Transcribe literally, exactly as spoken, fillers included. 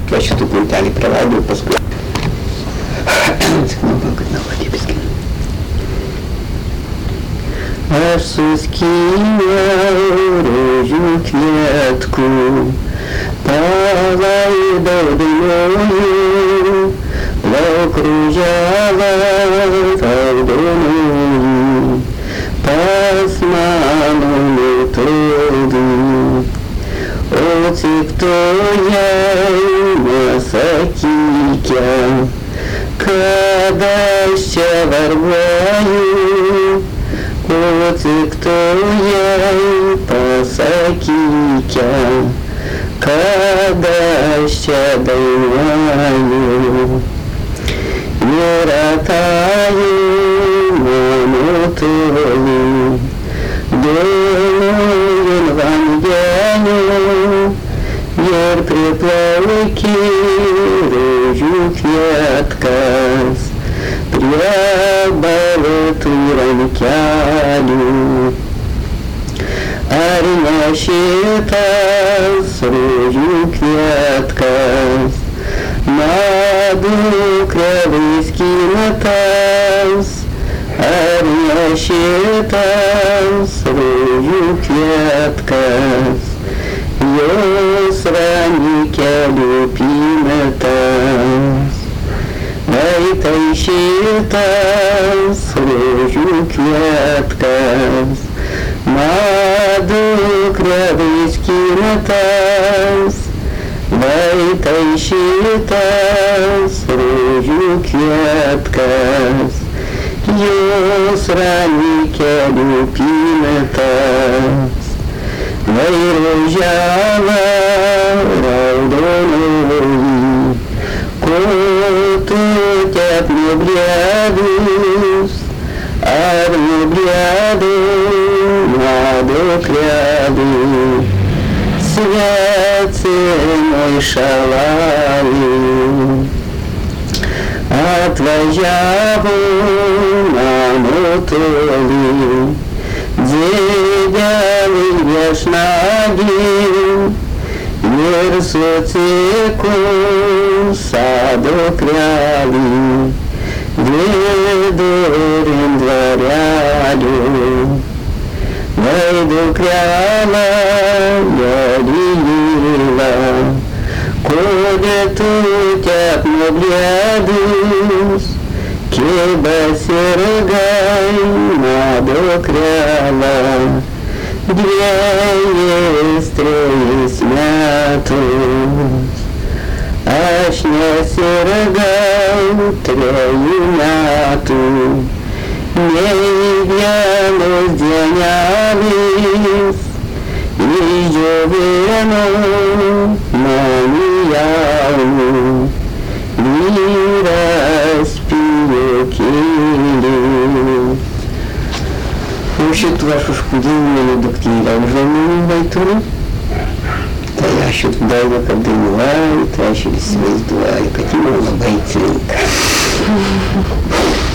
aš šitų plautelį praleidau paskui. Sakau, kad navodėpiskim. Aš suskyniau rožių kvietku, palaidau dainuoju, lauk ruželą raudonuoju, pas mano nutoldu. O cik tu jai nesakykia, kad aš čia varguoju, o cik tu jai pasakykia, kad aš čia dainuoju. Yra taju mano toli, dainuojant vandeniu, ir priplauki rožių kvietkas prie baltų rankelių. Ar ne šitas rožių kvietkas medų krevais skinatas? Ar ne šitas rožių kvietkas jos ranikelių pimetas? Ai tai šitas rožių kvietkas medų krevais skinatas? Vai tai šitas rožių kvietkas jos ranikelių pimetas? Vai roželą raudonoji, ko tu tep nubliedus? Ar nubliedo medo kredu svecinoj šalali? Atvažiavo mano toli dzėdelį viešnagį ir sutiko sado krelį vidurint dvarelių. Vai dukrelą jodinylą, kodėl tu tep nubliedus? Kibas ir gai medo krelą dviejais, trejais metus. Aš nesirgau trejų metų, nei vienos dienelės išdžiovino mano jaunų vyras pijokėlis. O šitų aš užpūdėjau mano duktyrę žalų vaikų. Tai aš šitą dainą, kad dainuoju, tai aš ir įsivaizduoju, kad ji man labai tinka.